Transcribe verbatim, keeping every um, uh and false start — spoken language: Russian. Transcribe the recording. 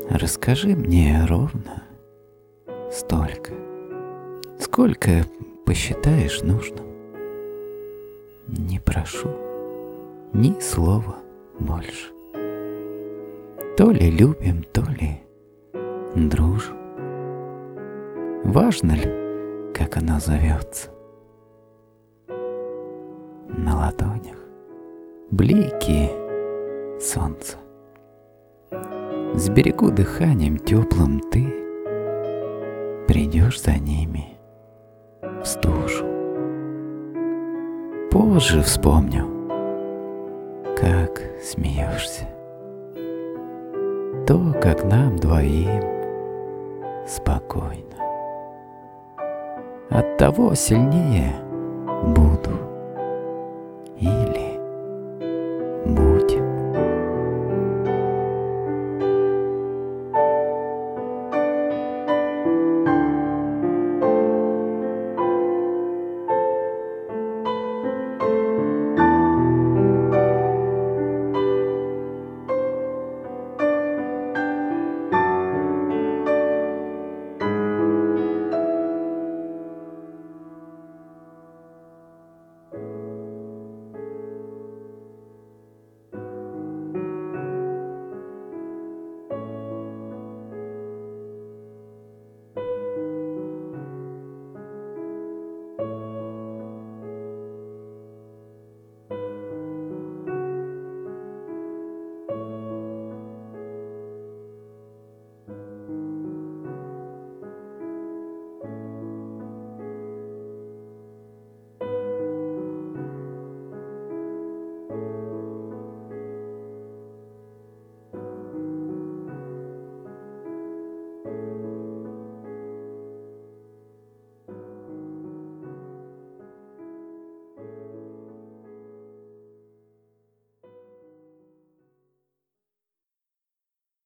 Расскажи мне ровно столько, сколько посчитаешь нужным. Не прошу ни слова больше. То ли любим, то ли дружим. Важно ли, как она зовется? На ладонях блики солнца. Сберегу дыханием теплым ты придешь за ними в стужу. Позже вспомню, как смеешься. То, как нам двоим спокойно. Оттого сильнее буду